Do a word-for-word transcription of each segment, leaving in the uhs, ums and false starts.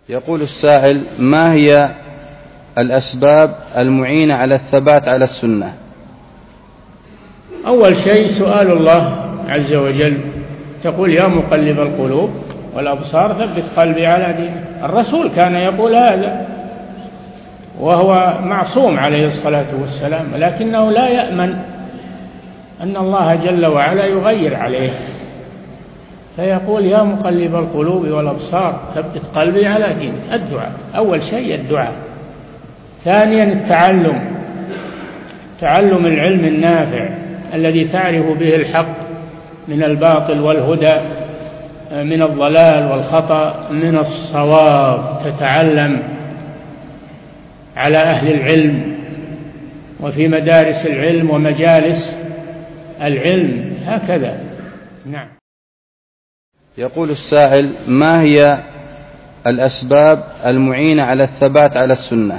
يقول السائل: ما هي الأسباب المعينة على الثبات على السنة؟ أول شيء سؤال الله عز وجل، تقول: يا مقلب القلوب والأبصار ثبت قلبي على دينك. الرسول كان يقول هذا وهو معصوم عليه الصلاة والسلام، لكنه لا يأمن أن الله جل وعلا يغير عليه، فيقول: يا مقلب القلوب والأبصار ثبت قلبي على دينك. الدعاء أول شيء، الدعاء. ثانيا التعلم، تعلم العلم النافع الذي تعرف به الحق من الباطل والهدى، من الضلال والخطأ، من الصواب. تتعلم على أهل العلم وفي مدارس العلم ومجالس العلم، هكذا. نعم. يقول السائل: ما هي الأسباب المعينة على الثبات على السنة؟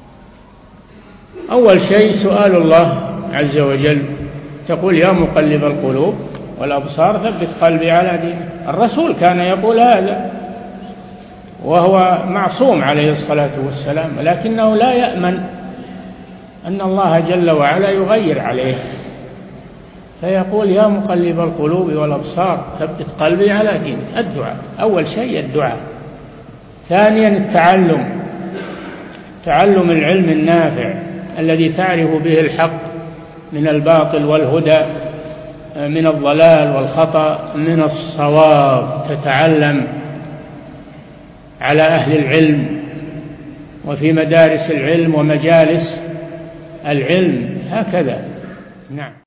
أول شيء سؤال الله عز وجل، تقول: يا مقلب القلوب والأبصار ثبت قلبي على دينك. الرسول كان يقول هذا وهو معصوم عليه الصلاة والسلام، لكنه لا يأمن أن الله جل وعلا يغير عليه، فيقول: يا مقلب القلوب والأبصار ثبت قلبي على دينك. الدعاء أول شيء، الدعاء. ثانيا التعلم، تعلم العلم النافع الذي تعرف به الحق من الباطل والهدى، من الضلال والخطأ، من الصواب. تتعلم على أهل العلم وفي مدارس العلم ومجالس العلم، هكذا. نعم.